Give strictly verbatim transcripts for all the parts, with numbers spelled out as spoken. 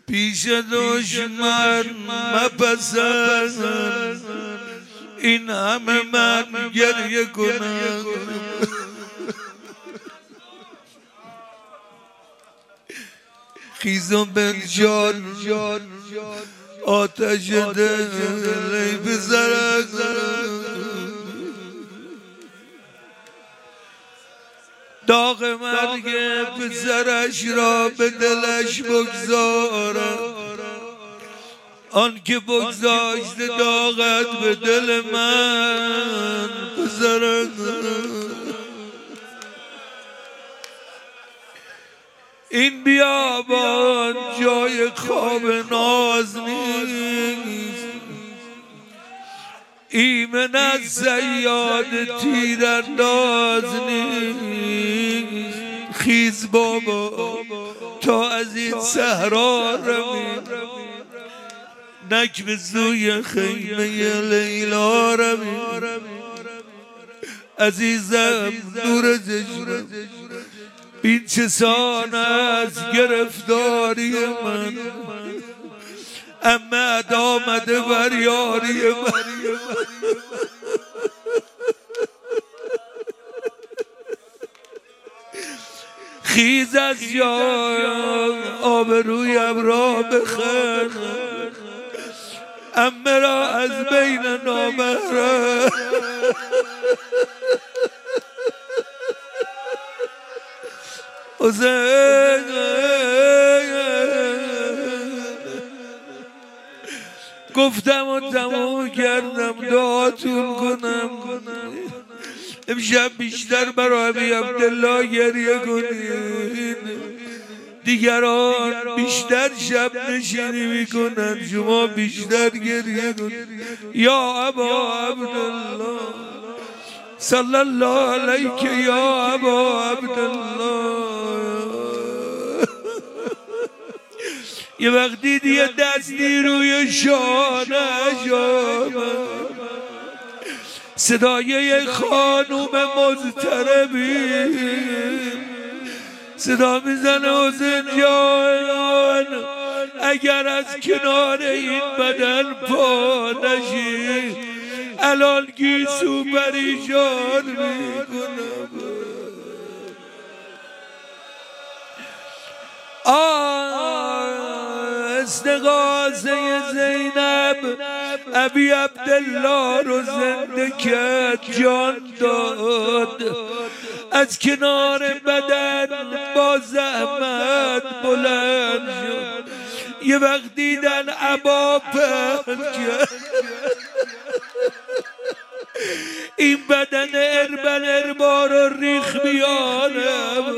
پیش دشمن مپسند این همه من گریه کنم. خیز و بنشان آتش دل بزرگ داغ مرگ پسرش را به دلش بگذارم، آن که بگذاشت داغت به دل من پسرم. این بیابان جای خواب ناز نیست، ایمن از صیاد تیرانداز نیست. خیز بابا تا از این صحرا رویم، نک به سوی خیمه لیلا رویم. عزیزم نور چشمم این چه سان از گرفتاری من، اما آمده بر یاری من. خیز از جای آبرویم را بخر، اما را از بین نامحرم. حسین گفتم و تمام کردم دعاتون کنم، امشب بیشتر برای ابی عبدالله گریه کنین. دیگران بیشتر شب نشینی میکنن، شما بیشتر گریه کنین. یا ابا عبدالله صلی الله علیک یا ابا عبدالله. یه وقت دیدی یه دستی روی شانه‌اش آمد، صدای یه خانوم مضطربی صدا میزنه حسین جان اگر از کنار این بدن پا نشی الان گیسو پریشان میکنم. استغاثه زینب ابی عبدالله رو زنده کرد، جان داد، از کنار بدن با زحمت بلند شد. یه وقت دیدن عبا پهن کرد، این بدن اربن اربا رو ریخ بیانم.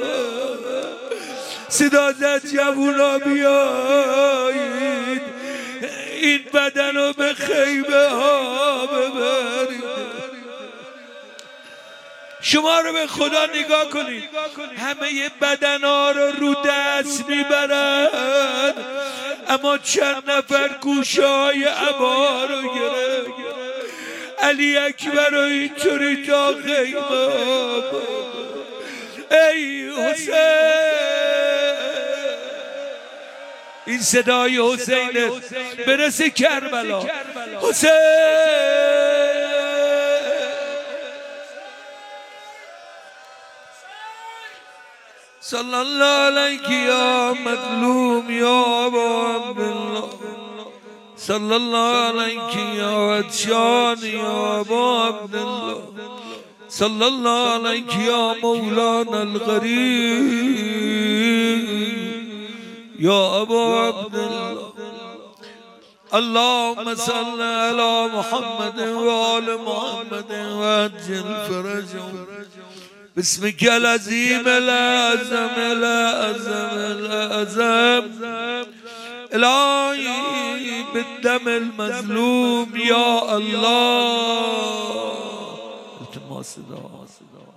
صدا زد جوونا بیایید این بدن رو به خیمه ها ببرید. شما رو به خدا نگاه کنید، همه بدن ها رو رو دست میبرن، اما چند نفر گوشه های عبا رو گرفت. علی اکبر رو اینطوری تا خیمه ها. ای حسین، این صدای حسین برسه کربلا. حسین صلی الله علیک یا مظلوم یا ابا عبدالله، صلی الله علیک یا عطشان یا ابا عبدالله، صلی الله علیک یا مولانا الغریب یا ابا عبدالله. اللهم صل علی محمد و آل محمد و عجل فرجهم باسمك العظیم الأعظم الأعظم الأعظم. الهی بالدم المظلوم یا الله.